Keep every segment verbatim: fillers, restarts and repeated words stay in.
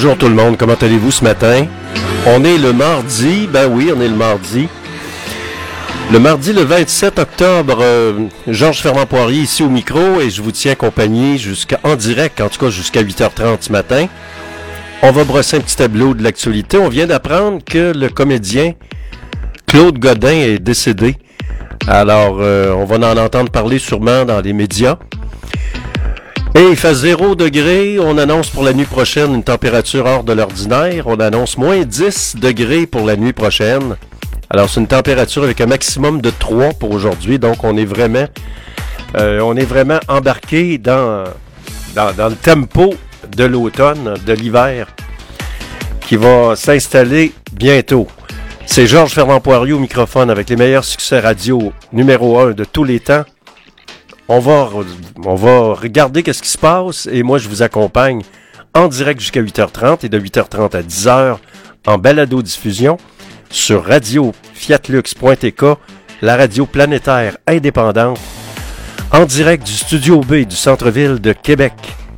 Bonjour tout le monde, comment allez-vous ce matin? On est le mardi, ben oui, on est le mardi. Le mardi, le vingt-sept octobre, euh, Georges Fernand Poirier ici au micro et je vous tiens compagnie jusqu'à, en direct, en tout cas jusqu'à huit heures trente ce matin. On va brosser un petit tableau de l'actualité. On vient d'apprendre que le comédien Claude Godin est décédé. Alors, euh, on va en entendre parler sûrement dans les médias. Et il fait zéro degré. On annonce pour la nuit prochaine une température hors de l'ordinaire. On annonce moins dix degrés pour la nuit prochaine. Alors, c'est une température avec un maximum de trois pour aujourd'hui. Donc, on est vraiment, euh, on est vraiment embarqué dans, dans, dans le tempo de l'automne, de l'hiver, qui va s'installer bientôt. C'est Georges Fernand Poirier au microphone avec les meilleurs succès radio numéro un de tous les temps. On va, on va regarder qu'est-ce qui se passe et moi, je vous accompagne en direct jusqu'à huit heures trente et de huit heures trente à dix heures en balado-diffusion sur radio fiatlux point t k, la radio planétaire indépendante, en direct du Studio B du centre-ville de Québec.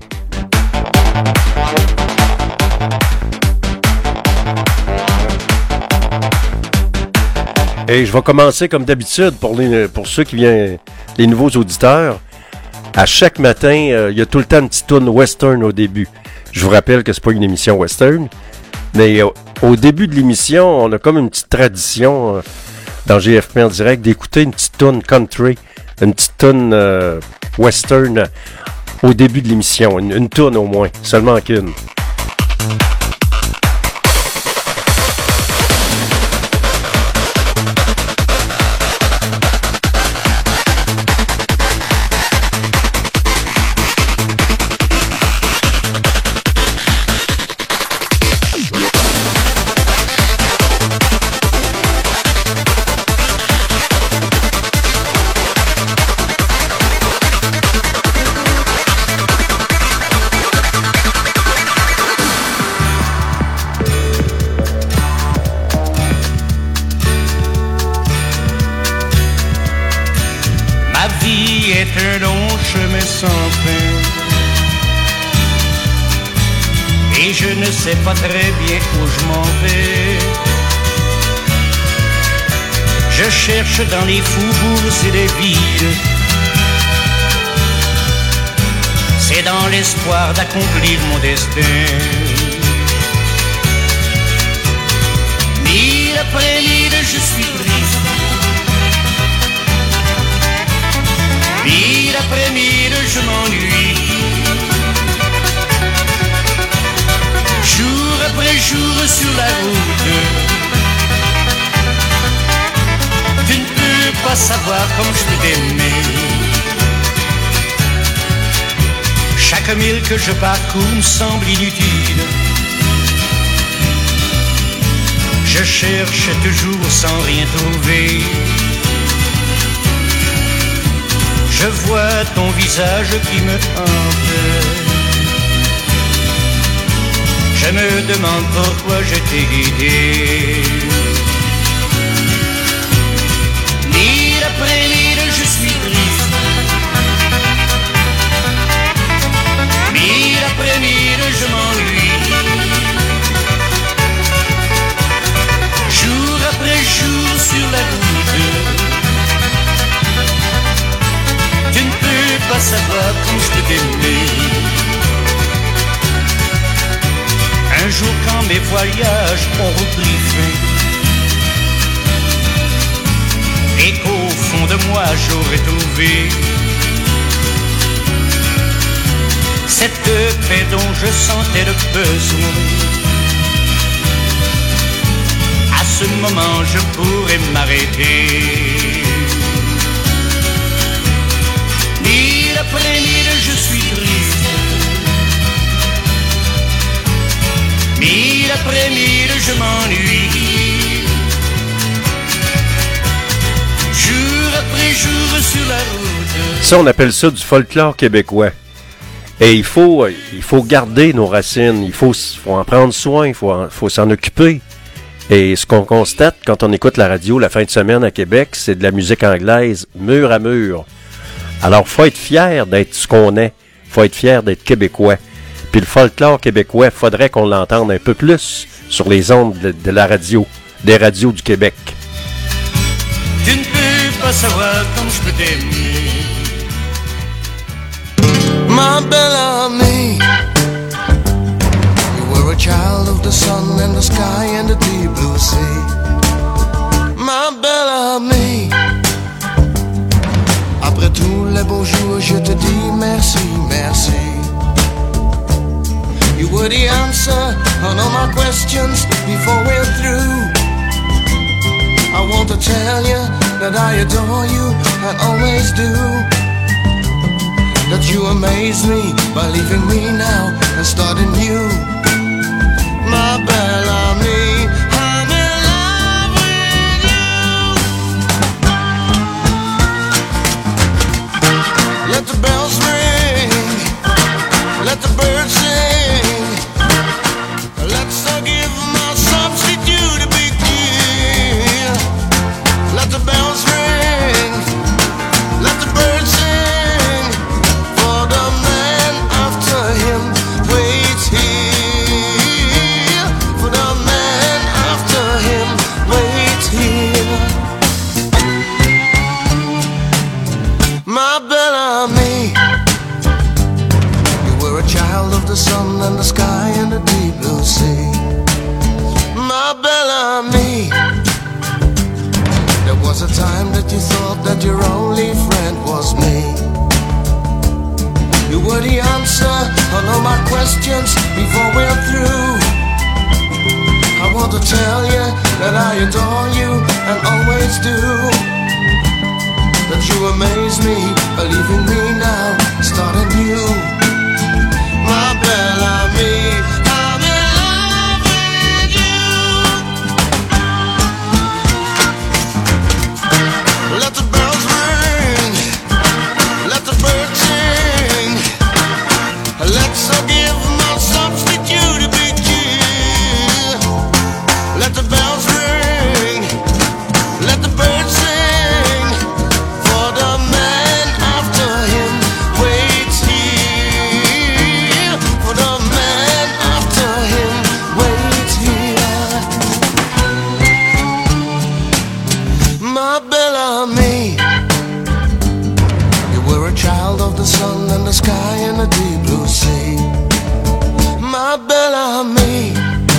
Et je vais commencer comme d'habitude pour, les, pour ceux qui viennent, les nouveaux auditeurs. À chaque matin, euh, il y a tout le temps une petite tourne western au début. Je vous rappelle que c'est pas une émission western, mais euh, au début de l'émission, on a comme une petite tradition euh, dans G F P en direct d'écouter une petite tourne country, une petite tourne euh, western euh, au début de l'émission. Une, une tourne au moins, seulement qu'une. Un long chemin sans fin et je ne sais pas très bien où je m'en vais. Je cherche dans les faubourgs et les villes, c'est dans l'espoir d'accomplir mon destin. Mille après mille je suis pris, mille après mille, je m'ennuie. Jour après jour sur la route, tu ne peux pas savoir comme je peux t'aimer. Chaque mille que je parcours me semble inutile. Je cherche toujours sans rien trouver. Je vois ton visage qui me hante. Je me demande pourquoi je t'ai guidé. Mille après mille, je suis triste. Mille après mille, je m'ennuie. Jour après jour sur la route, tu ne peux pas savoir comme je t'ai aimé. Un jour quand mes voyages ont repris fin et qu'au fond de moi j'aurais trouvé cette paix dont je sentais le besoin, à ce moment je pourrais m'arrêter. Mille après mille, je suis triste. Mille après mille, je m'ennuie. Jour après jour sur la route. Ça, on appelle ça du folklore québécois. Et il faut, il faut garder nos racines. Il faut, faut en prendre soin. Il faut, faut s'en occuper. Et ce qu'on constate quand on écoute la radio la fin de semaine à Québec, c'est de la musique anglaise mur à mur. Alors, faut être fier d'être ce qu'on est. Faut être fier d'être québécois. Puis le folklore québécois, faudrait qu'on l'entende un peu plus sur les ondes de, de la radio, des radios du Québec. Tu ne peux pas savoir comme je peux t'aimer. My Bellamy, you were a child of the sun and the sky and the deep blue sea. My Bellamy, après tous les beaux jours, je te dis merci, merci. You were the answer on all my questions before we're through. I want to tell you that I adore you and always do. That you amaze me by leaving me now and starting new. My Bellamy, I'm in love with you. Let the bells ring, let the birds sing. Let's uh, give my substitute a big deal. Let the bells ring, let the birds sing. For the man after him waits here. For the man after him waits here. My Bellamy, you were a child of the sun and the sky and the deep blue sea. My Bellamy, there was a time that you thought that your only friend was me. You were the answer on all my questions before we're through. I want to tell you that I adore you and always do. That you amaze me by leaving me now, starting new. My Bellamy, I'm in love with you. Let the bells ring, let the birds sing. Let's uh, give my substitute a big cheer. Let the bells ring, let the birds sing. For the man after him waits here. For the man after him waits here. My Bellamy, you were a child of the sun and the sky and the deep blue sea. My Bellamy,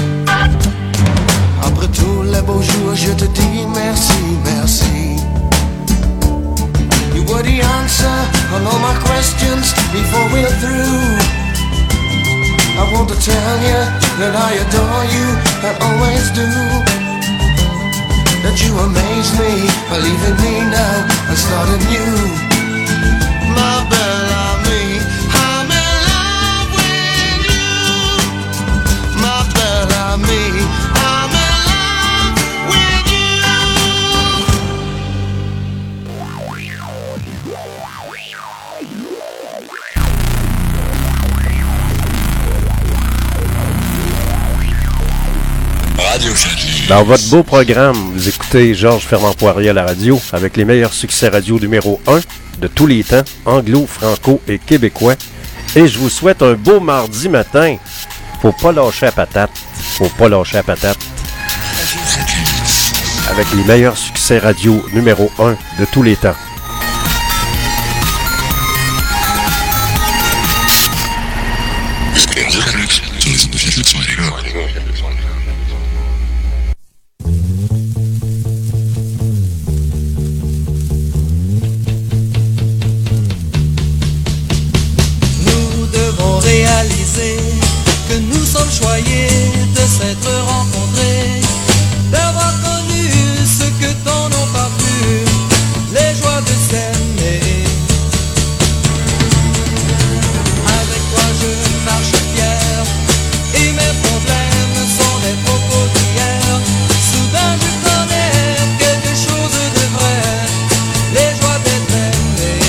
après tous les beaux jours, je te dis merci, merci. You were the answer on all my questions before we're through. I want to tell you that I adore you and always do. That you amaze me by leaving me now and starting new. My Bellamy, I'm in love with you. My Bellamy, I'm in love with you. Radio Châtelet. Dans votre beau programme, vous écoutez Georges Fernand-Poirier à la radio avec les meilleurs succès radio numéro un de tous les temps, anglo, franco et québécois. Et je vous souhaite un beau mardi matin. Faut pas lâcher la patate. Faut pas lâcher la patate. Avec les meilleurs succès radio numéro un de tous les temps. Réaliser que nous sommes choyés de s'être rencontrés, d'avoir connu ce que tant n'ont pas pu, les joies de s'aimer. Avec toi je marche fier et mes problèmes sont des propos d'hier. Soudain je connais quelque chose de vrai, les joies d'être aimé.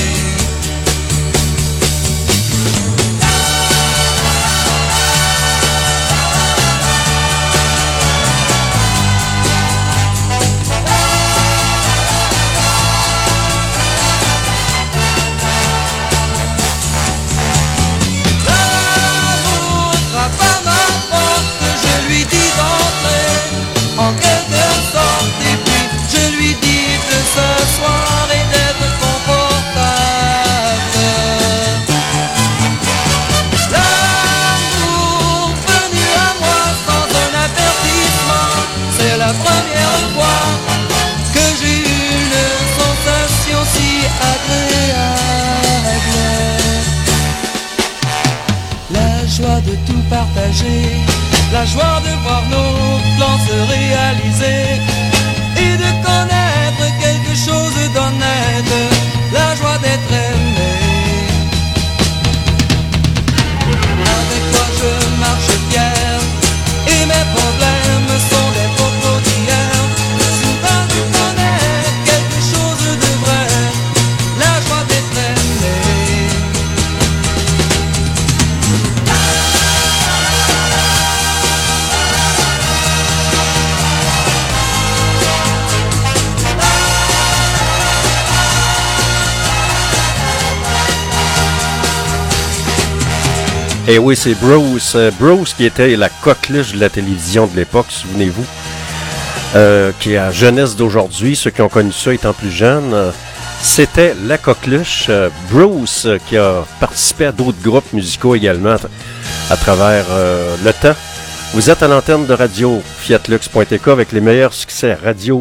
agréable. La joie de tout partager, la joie de voir nos plans se réaliser et de connaître quelque chose d'honnête, la joie d'être aimé. Avec toi je marche fier et mes problèmes sont des propos d'hier. Soudain tu connais quelque chose de vrai, la joie d'être aimé. Et oui, c'est Bruce. Euh, Bruce qui était la coqueluche de la télévision de l'époque, souvenez-vous, euh, qui est à jeunesse d'aujourd'hui, ceux qui ont connu ça étant plus jeunes. Euh, c'était la coqueluche. Euh, Bruce euh, qui a participé à d'autres groupes musicaux également à, à travers euh, le temps. Vous êtes à l'antenne de radio fiat lux point t k avec les meilleurs succès radio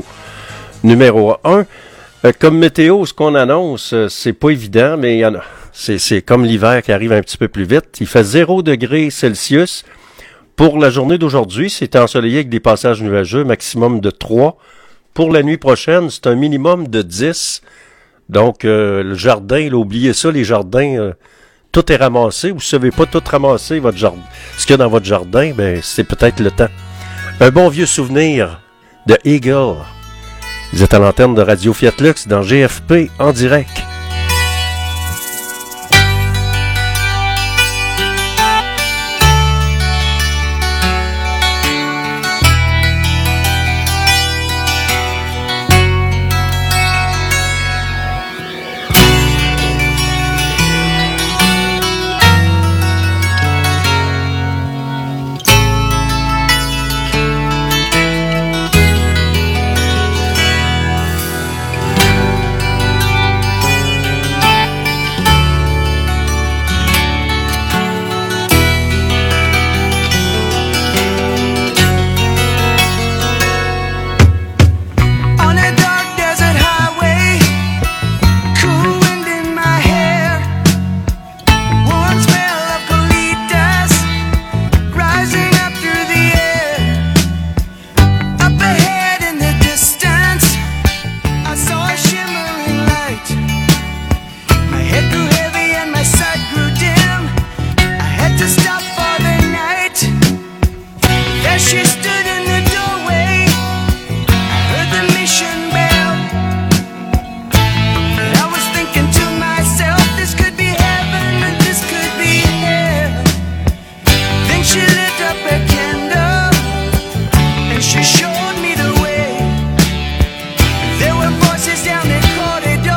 numéro un. Euh, comme météo, ce qu'on annonce, euh, c'est pas évident, mais il y en a. C'est, c'est comme l'hiver qui arrive un petit peu plus vite. Il fait zéro degré Celsius. Pour la journée d'aujourd'hui, c'est ensoleillé avec des passages nuageux, maximum de trois. Pour la nuit prochaine, c'est un minimum de dix. Donc, euh, le jardin, là, oubliez ça, les jardins, euh, tout est ramassé. Vous ne savez pas tout ramasser, votre jardin. Ce qu'il y a dans votre jardin, ben, c'est peut-être le temps. Un bon vieux souvenir de Eagle. Vous êtes à l'antenne de Radio Fiat Lux dans G F P en direct.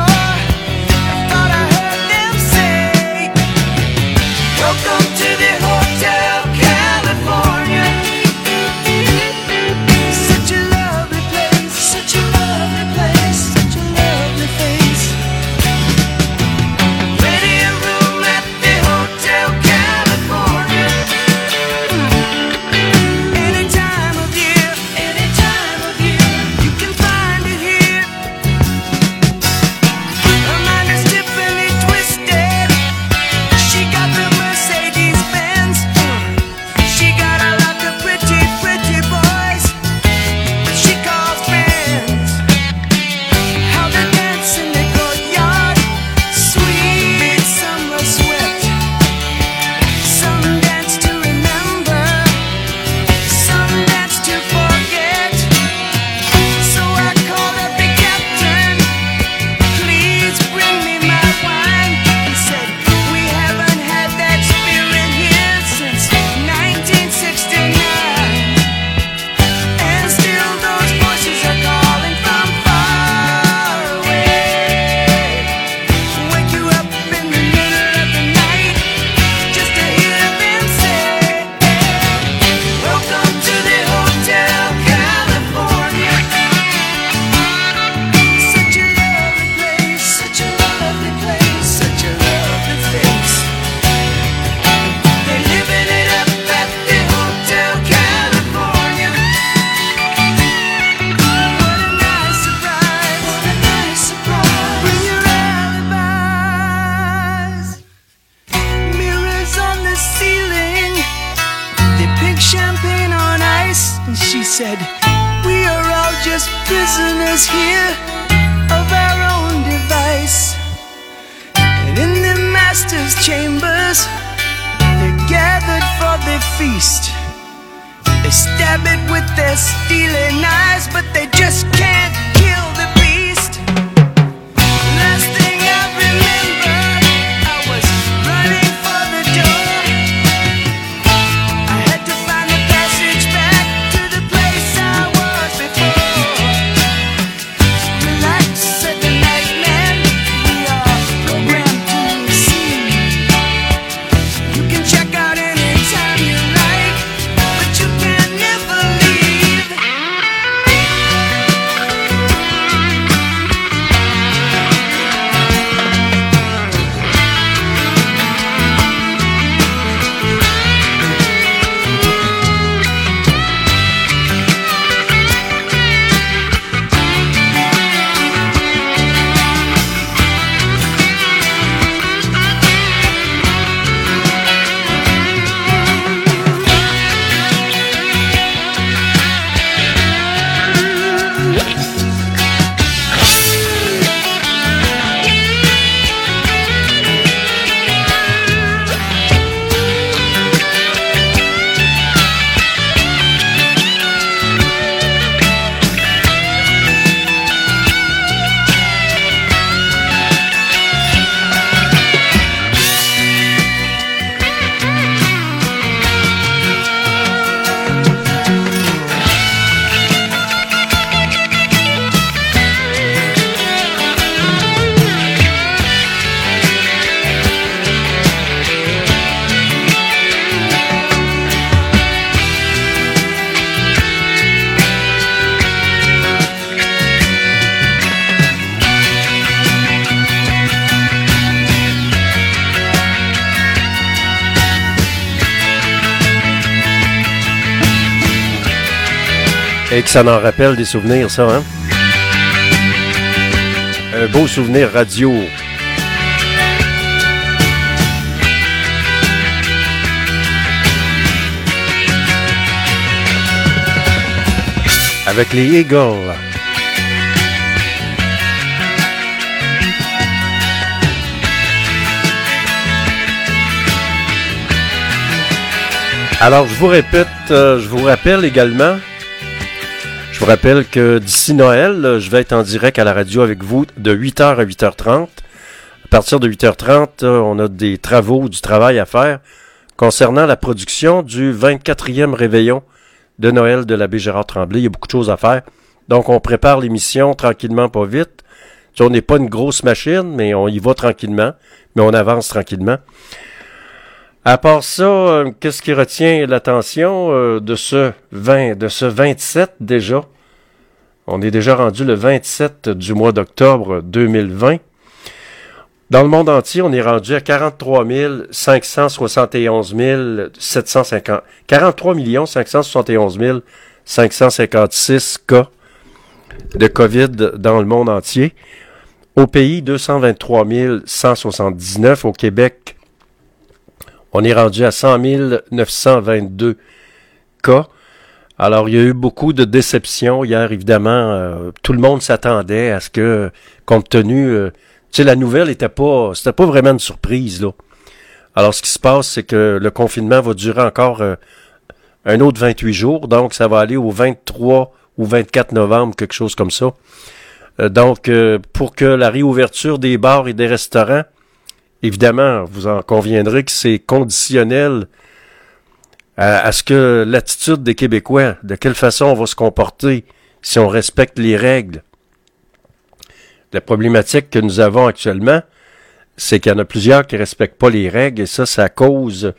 Welcome to the with their stealing eyes, but they just can't kill the beast. Last thing I remember, I was running for the door. I had to find the passage back to the place I was before. Relax, said the night man, we are programmed to see. You can check out anytime you like, but you can never leave. Et que ça en rappelle des souvenirs, ça, hein? Un beau souvenir radio. Avec les Eagles. Alors, je vous répète, euh, je vous rappelle également, je vous rappelle que d'ici Noël, je vais être en direct à la radio avec vous de huit heures à huit heures trente. À partir de huit heures trente, on a des travaux, du travail à faire concernant la production du vingt-quatrième réveillon de Noël de l'abbé Gérard Tremblay. Il y a beaucoup de choses à faire. Donc, on prépare l'émission tranquillement, pas vite. On n'est pas une grosse machine, mais on y va tranquillement, mais on avance tranquillement. À part ça, euh, qu'est-ce qui retient l'attention euh, de ce vingt, de ce vingt-sept déjà? On est déjà rendu le vingt-sept du mois d'octobre deux mille vingt. Dans le monde entier, on est rendu à quarante-trois mille cinq cent soixante et onze mille sept cent cinquante, quarante-trois millions cinq cent soixante et onze mille cinq cent cinquante-six cas de COVID dans le monde entier. Au pays, deux cent vingt-trois mille cent soixante-dix-neuf. Au Québec, on est rendu à cent mille neuf cent vingt-deux cas. Alors, il y a eu beaucoup de déceptions hier, évidemment. Euh, tout le monde s'attendait à ce que, compte tenu, euh, tu sais, la nouvelle était pas, c'était pas vraiment une surprise, là. Alors, ce qui se passe, c'est que le confinement va durer encore euh, un autre vingt-huit jours. Donc, ça va aller au vingt-trois ou vingt-quatre novembre, quelque chose comme ça. Euh, donc, euh, pour que la réouverture des bars et des restaurants, évidemment, vous en conviendrez que c'est conditionnel à, à ce que l'attitude des Québécois, de quelle façon on va se comporter si on respecte les règles. La problématique que nous avons actuellement, c'est qu'il y en a plusieurs qui ne respectent pas les règles et ça, ça cause,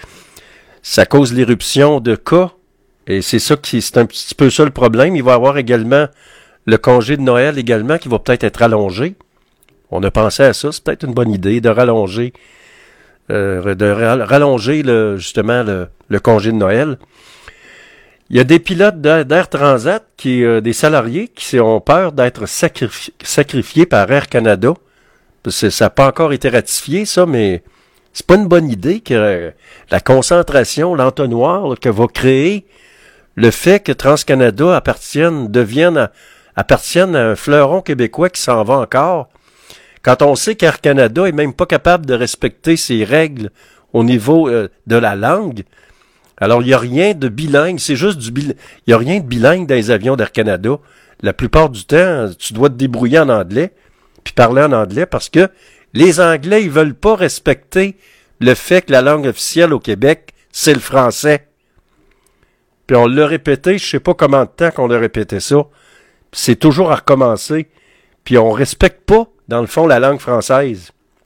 ça cause l'éruption de cas. Et c'est ça qui, c'est un petit peu ça le problème. Il va y avoir également le congé de Noël également qui va peut-être être allongé. On a pensé à ça, c'est peut-être une bonne idée de rallonger, euh, de rallonger le, justement le, le congé de Noël. Il y a des pilotes d'Air Transat, qui, euh, des salariés qui ont peur d'être sacrifi- sacrifiés par Air Canada. Ça n'a pas encore été ratifié, ça, mais c'est pas une bonne idée que euh, la concentration, l'entonnoir là, que va créer le fait que TransCanada appartienne, devienne, à, appartienne à un fleuron québécois qui s'en va encore. Quand on sait qu'Air Canada est même pas capable de respecter ses règles au niveau euh, de la langue, Alors, il n'y a rien de bilingue, c'est juste du bilingue. Il n'y a rien de bilingue dans les avions d'Air Canada. La plupart du temps, tu dois te débrouiller en anglais, puis parler en anglais, parce que les Anglais, ils veulent pas respecter le fait que la langue officielle au Québec, c'est le français. Puis on l'a répété, je sais pas combien de temps qu'on a répété ça. Puis c'est toujours à recommencer. Puis on respecte pas, dans le fond, la langue française.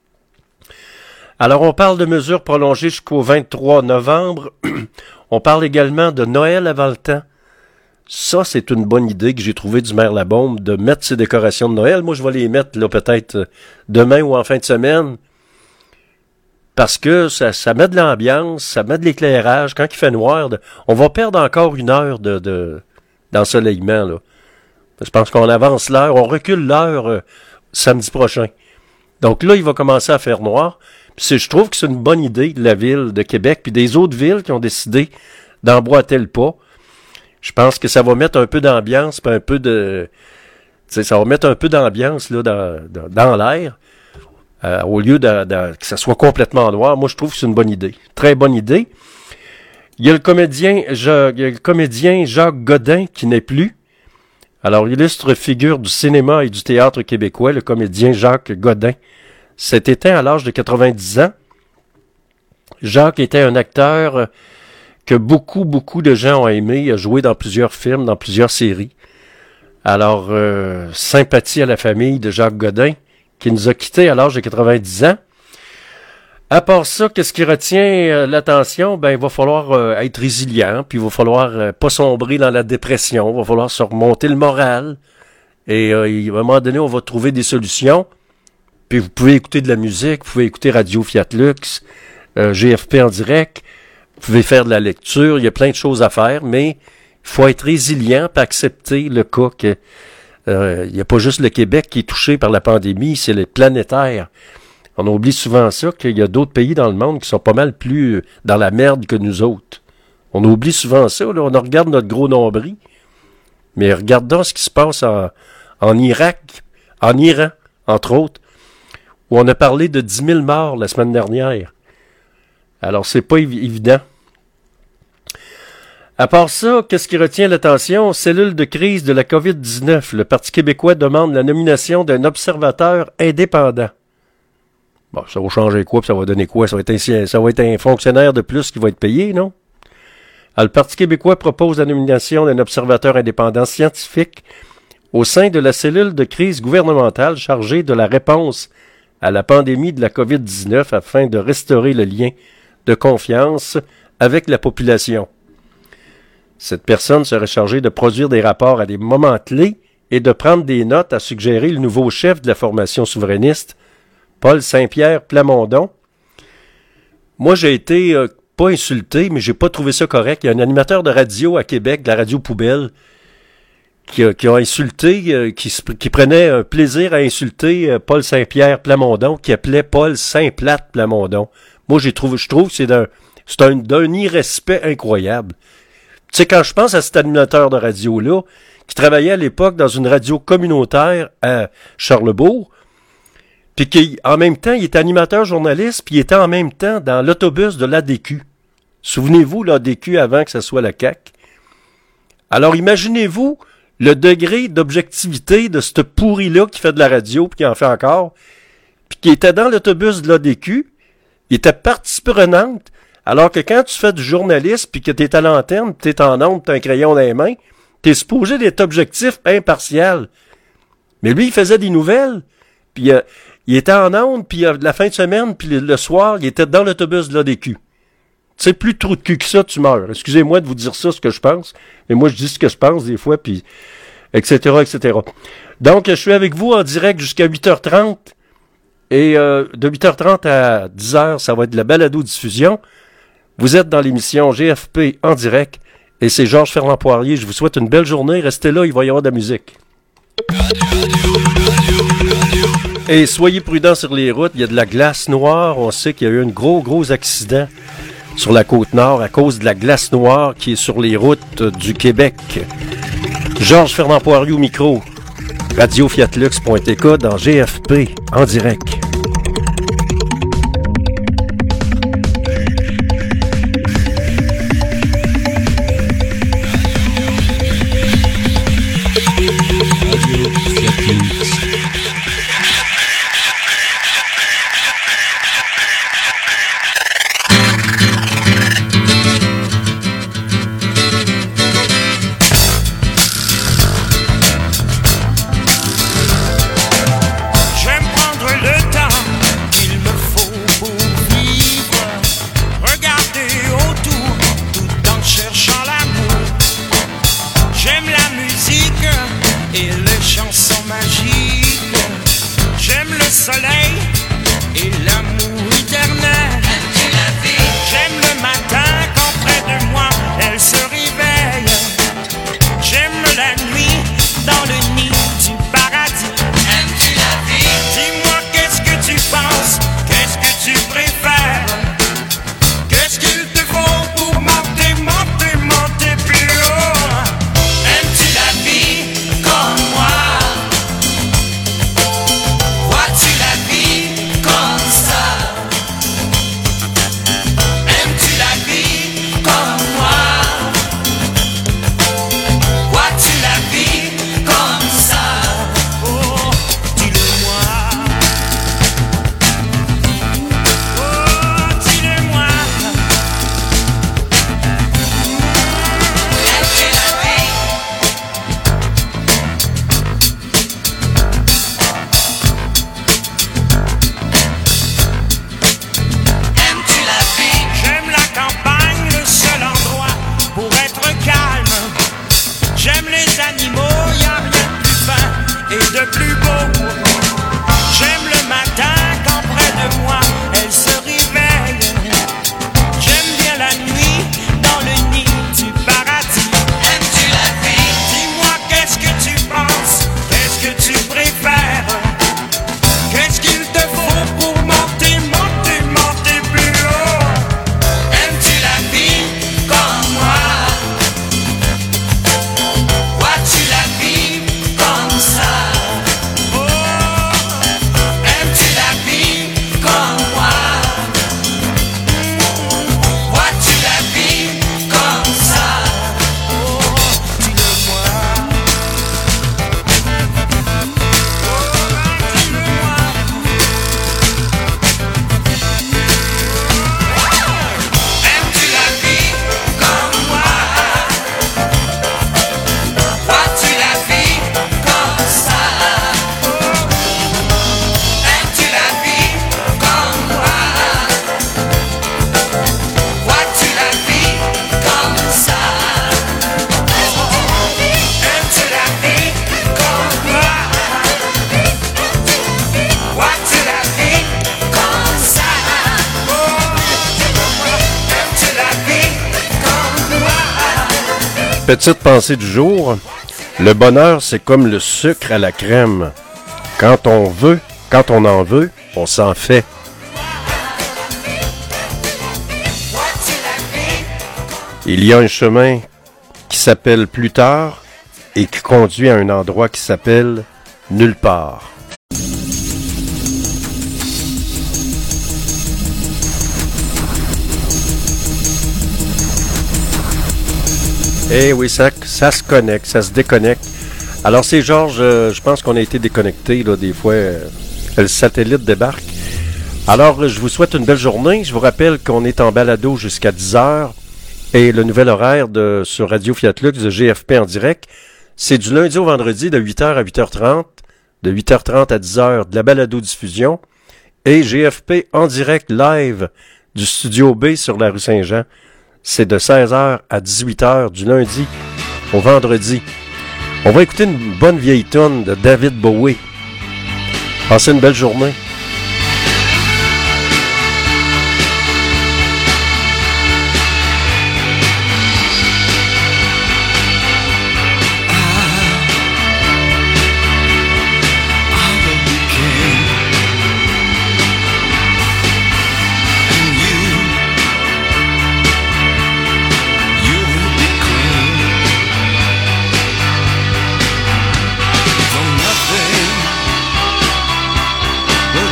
Alors on parle de mesures prolongées jusqu'au vingt-trois novembre. On parle également de Noël avant le temps. Ça, c'est une bonne idée que j'ai trouvée du maire Labaume, de mettre ses décorations de Noël. Moi, je vais les mettre là peut-être demain ou en fin de semaine. Parce que ça, ça met de l'ambiance, ça met de l'éclairage. Quand il fait noir, de, on va perdre encore une heure de, de d'ensoleillement, là. Je pense qu'on avance l'heure, on recule l'heure euh, samedi prochain. Donc là, il va commencer à faire noir. Puis c'est, je trouve que c'est une bonne idée de la ville de Québec, puis des autres villes qui ont décidé d'emboîter le pas. Je pense que ça va mettre un peu d'ambiance, puis un peu de... Tu sais, ça va mettre un peu d'ambiance là dans, dans, dans l'air. Euh, au lieu de, de, que ça soit complètement noir, moi je trouve que c'est une bonne idée. Très bonne idée. Il y a le comédien, je, il y a le comédien Jacques Godin qui n'est plus. Alors, illustre figure du cinéma et du théâtre québécois, le comédien Jacques Godin s'est éteint à l'âge de quatre-vingt-dix ans. Jacques était un acteur que beaucoup, beaucoup de gens ont aimé. Il a joué dans plusieurs films, dans plusieurs séries. Alors, euh, sympathie à la famille de Jacques Godin, qui nous a quittés à l'âge de quatre-vingt-dix ans. À part ça, qu'est-ce qui retient euh, l'attention? Ben, il va falloir euh, être résilient, puis il va falloir euh, pas sombrer dans la dépression, il va falloir se remonter le moral. Et euh, à un moment donné, on va trouver des solutions. Puis vous pouvez écouter de la musique, vous pouvez écouter Radio Fiat Lux, euh, G F P en direct, vous pouvez faire de la lecture, il y a plein de choses à faire, mais il faut être résilient et accepter le cas que euh, il n'y a pas juste le Québec qui est touché par la pandémie, c'est le planétaire. On oublie souvent ça, qu'il y a d'autres pays dans le monde qui sont pas mal plus dans la merde que nous autres. On oublie souvent ça, là. On regarde notre gros nombril, mais regardons ce qui se passe en, en Irak, en Iran, entre autres, où on a parlé de dix mille morts la semaine dernière. Alors, c'est pas évi- évident. À part ça, qu'est-ce qui retient l'attention? Cellule de crise de la covid dix-neuf. Le Parti québécois demande la nomination d'un observateur indépendant. Bon, ça va changer quoi, puis ça va donner quoi? Ça va être un, ça va être un fonctionnaire de plus qui va être payé, non? Alors, le Parti québécois propose la nomination d'un observateur indépendant scientifique au sein de la cellule de crise gouvernementale chargée de la réponse à la pandémie de la covid dix-neuf afin de restaurer le lien de confiance avec la population. Cette personne serait chargée de produire des rapports à des moments clés et de prendre des notes, à suggérer le nouveau chef de la formation souverainiste, Paul Saint-Pierre Plamondon. Moi, j'ai été, euh, pas insulté, mais j'ai pas trouvé ça correct. Il y a un animateur de radio à Québec, de la radio Poubelle, qui a, qui a insulté, euh, qui, qui prenait un plaisir à insulter euh, Paul Saint-Pierre Plamondon, qui appelait Paul Saint-Plate Plamondon. Moi, j'ai trouvé, je trouve que c'est d'un, c'est un, d'un irrespect incroyable. Tu sais, quand je pense à cet animateur de radio-là, qui travaillait à l'époque dans une radio communautaire à Charlebourg, puis qui, en même temps, il était animateur journaliste, puis il était en même temps dans l'autobus de l'A D Q. Souvenez-vous, l'A D Q avant que ce soit la C A Q. Alors, imaginez-vous le degré d'objectivité de ce pourri-là qui fait de la radio, puis qui en fait encore, puis qui était dans l'autobus de l'A D Q, il était partie prenante, alors que quand tu fais du journalisme, puis que t'es à l'antenne, puis t'es en onde, t'as un crayon dans les mains, t'es supposé d'être objectif, impartial. Mais lui, il faisait des nouvelles, puis euh, il était en onde, puis euh, la fin de semaine, puis le, le soir, il était dans l'autobus de l'A D Q. Tu sais, plus trop de cul que ça, tu meurs. Excusez-moi de vous dire ça, ce que je pense, mais moi, je dis ce que je pense des fois, puis et cetera, et cetera. Donc, je suis avec vous en direct jusqu'à huit heures trente, et euh, de huit heures trente à dix heures, ça va être de la balado-diffusion. Vous êtes dans l'émission G F P en direct, et c'est Georges Fernand Poirier. Je vous souhaite une belle journée. Restez là, il va y avoir de la musique. Et soyez prudents sur les routes, il y a de la glace noire. On sait qu'il y a eu un gros, gros accident sur la Côte-Nord à cause de la glace noire qui est sur les routes du Québec. Georges Fernand Poirier au micro. Radio Fiat Lux point T K dans G F P en direct. Petite pensée du jour. Le bonheur, c'est comme le sucre à la crème. Quand on veut, quand on en veut, on s'en fait. Il y a un chemin qui s'appelle plus tard et qui conduit à un endroit qui s'appelle nulle part. Eh oui, ça, ça se connecte, ça se déconnecte. Alors c'est Georges, euh, je pense qu'on a été déconnecté là, des fois, euh, le satellite débarque. Alors je vous souhaite une belle journée. Je vous rappelle qu'on est en balado jusqu'à dix heures et le nouvel horaire de sur Radio Fiat Lux de G F P en direct, c'est du lundi au vendredi de huit heures à huit heures trente, de huit heures trente à dix heures de la balado-diffusion et G F P en direct live du Studio B sur la rue Saint-Jean. C'est de seize heures à dix-huit heures du lundi au vendredi. On va écouter une bonne vieille tonne de David Bowie. Passez une belle journée. The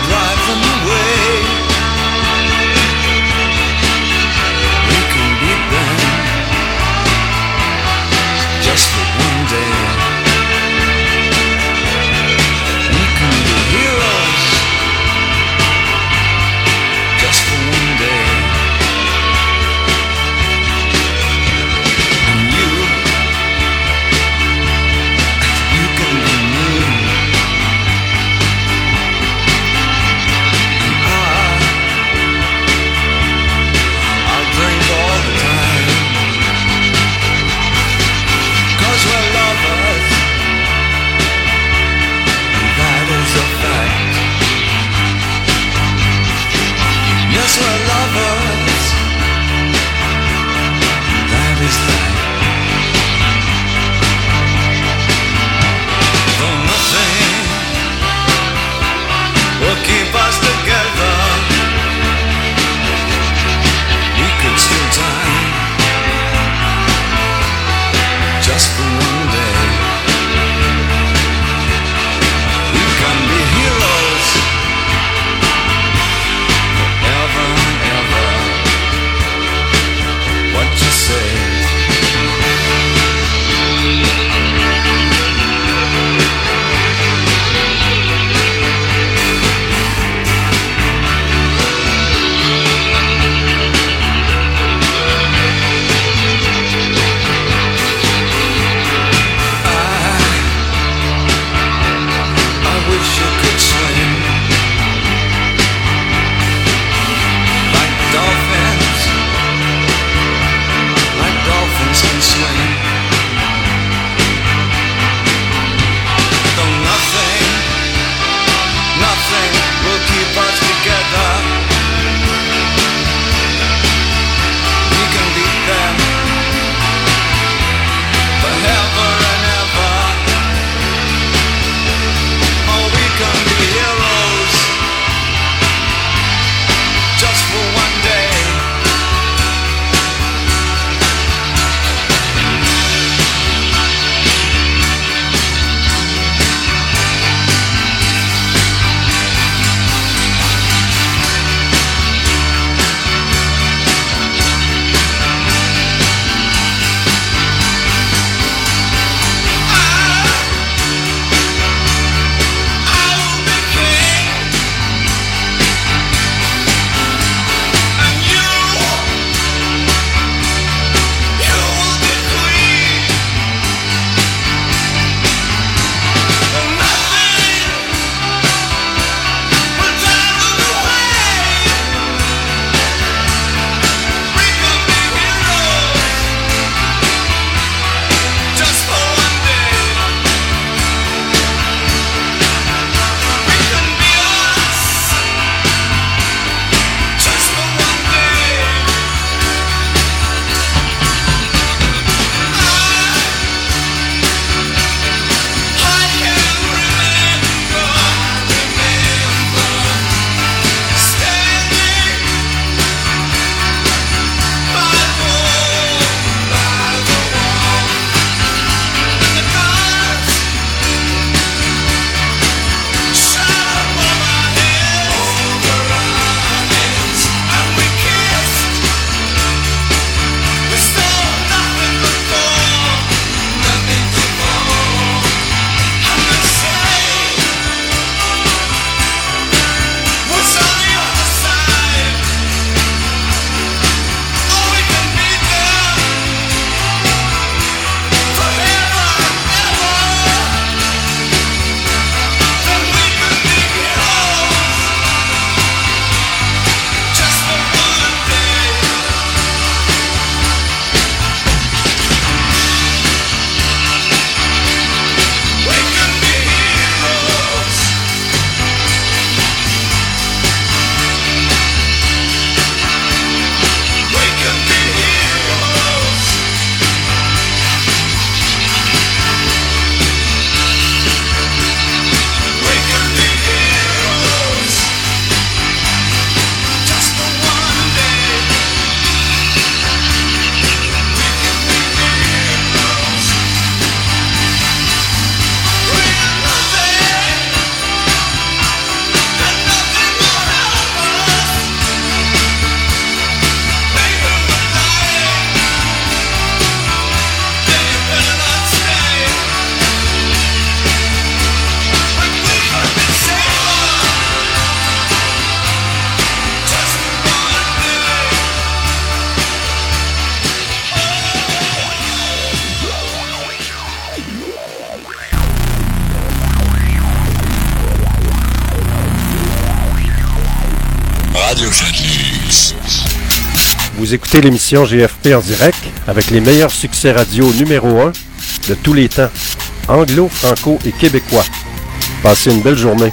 Radio Chalus. Vous écoutez l'émission G F P en direct avec les meilleurs succès radio numéro un de tous les temps, anglo, franco et québécois. Passez une belle journée.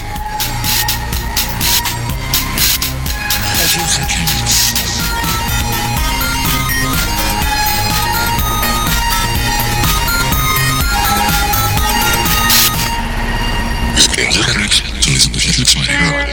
Radio Chalus. Radio Chalus sur les ondes de Chalus sur Radio.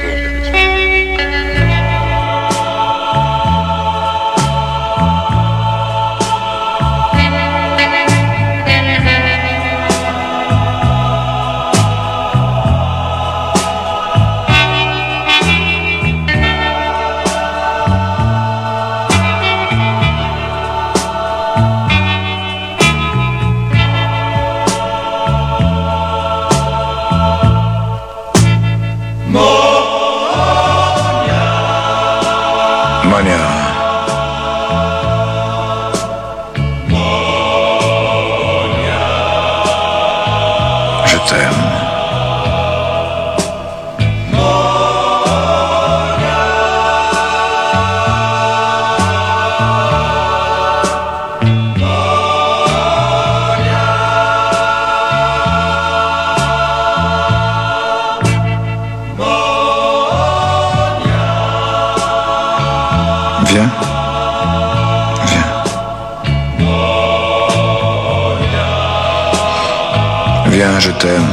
Viens, je t'aime.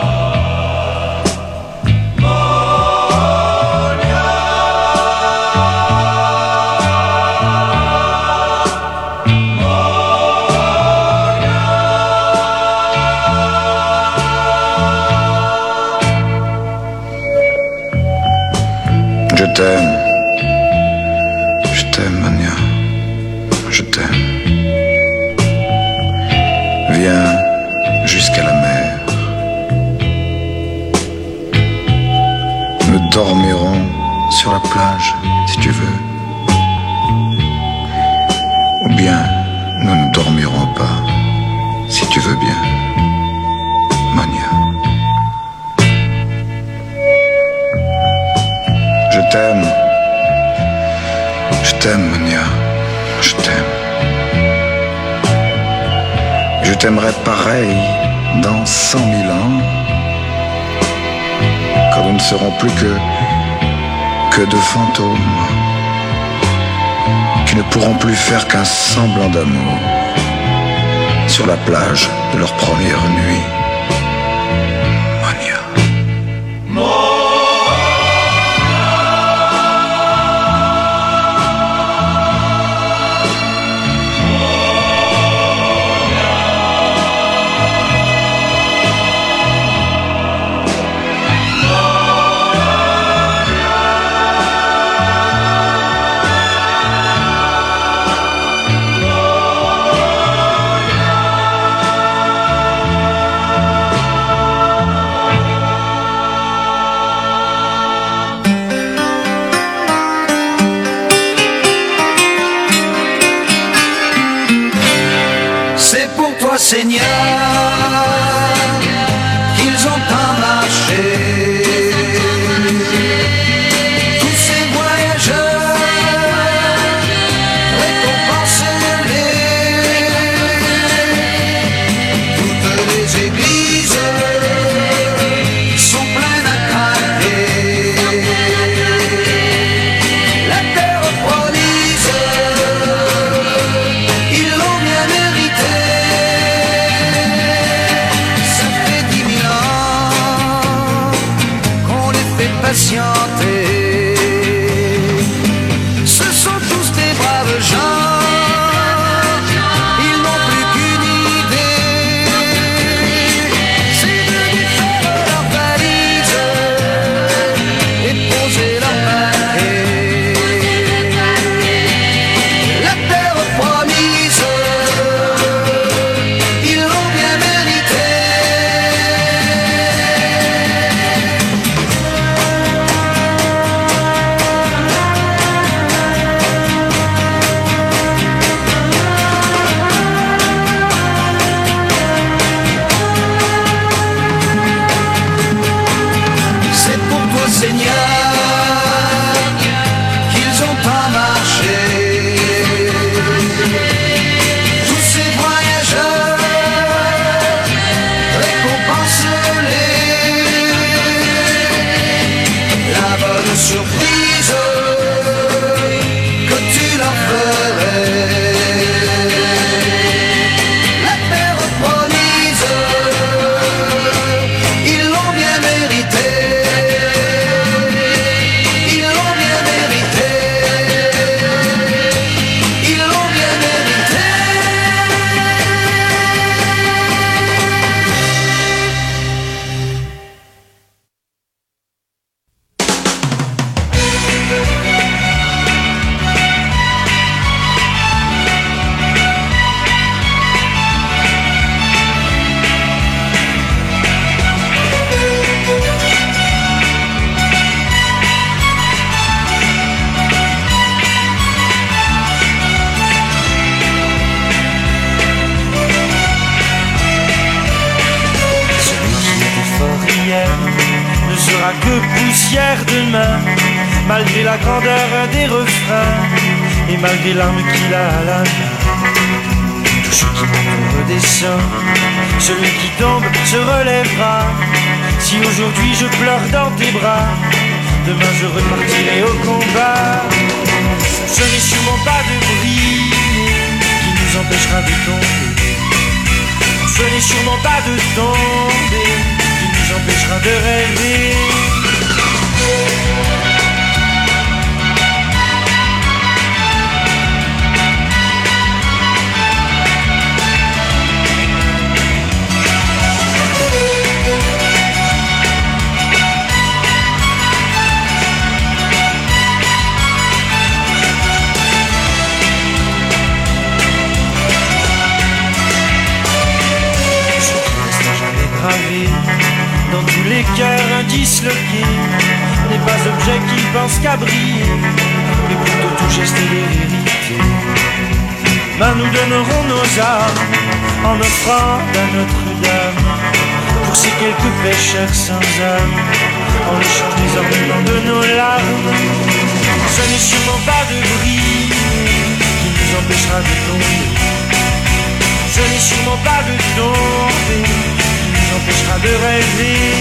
Je t'aime. Je t'aime, Mania. Je t'aime. Viens jusqu'à la mer. Nous dormirons sur la plage, si tu veux. Ou bien nous ne dormirons pas, si tu veux bien. Mania. Je t'aime. Je t'aime, Mania. Je t'aime. Je t'aimerai pareil dans cent mille ans, quand nous ne serons plus que, que de fantômes, qui ne pourront plus faire qu'un semblant d'amour sur la plage de leur première nuit. Mania. Seigneur, qu'ils ont pas marché, tous ces voyageurs récompensez-les. Toutes les églises sont pleines à craquer, la terre promise, ils l'ont bien mérité. malgré la grandeur des refrains, et malgré l'arme qu'il a à la main. Tout ce qui tombe redescend, celui qui tombe se relèvera. Si aujourd'hui je pleure dans tes bras, demain je repartirai au combat. Ce n'est sûrement pas de briller qui nous empêchera de tomber. Ce n'est sûrement pas de tomber qui nous empêchera de rêver. Dans tous les cœurs disloqués, n'est pas objet qui pense qu'à briller, mais plutôt tout geste de vérité. Ben nous donnerons nos âmes en offrande à Notre-Dame, pour ces quelques pécheurs sans âme, en échange des ornements de nos larmes. Ce n'est sûrement pas de briller qui nous empêchera de tomber. Ce n'est sûrement pas de tomber qui nous empêchera de rêver.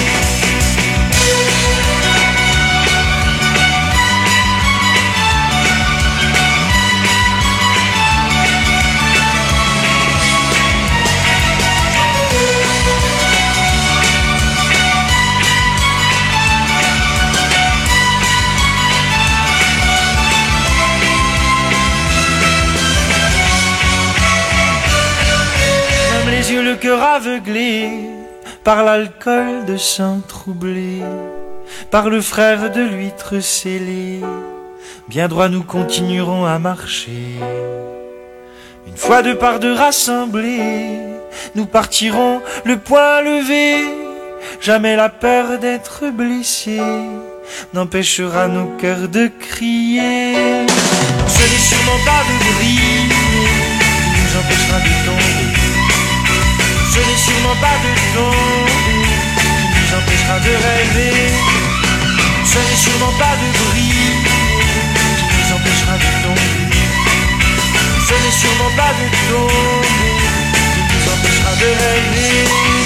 Même les yeux, le cœur aveuglé par l'alcool de sang troublé, par le frère de l'huître scellé, bien droit nous continuerons à marcher. Une fois de part de rassemblés, nous partirons le poing levé. Jamais la peur d'être blessé n'empêchera nos cœurs de crier. Ce n'est sûrement pas de briller qui nous empêchera de tomber. Ce n'est sûrement pas de tomber qui nous empêchera de rêver. Ce n'est sûrement pas de briller qui nous empêchera de tomber. Ce n'est sûrement pas de tomber qui nous empêchera de rêver.